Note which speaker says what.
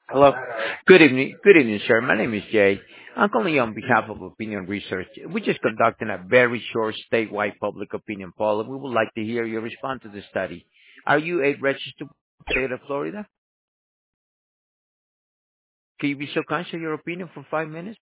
Speaker 1: Hello. Good evening. Good evening, sir. My name is Jay. I'm calling on behalf of Opinion Research. We're just conducting a very short statewide public opinion poll, and we would like to hear your response to the study. Are you a registered state of Florida? Can you be so kind, share your opinion for 5 minutes?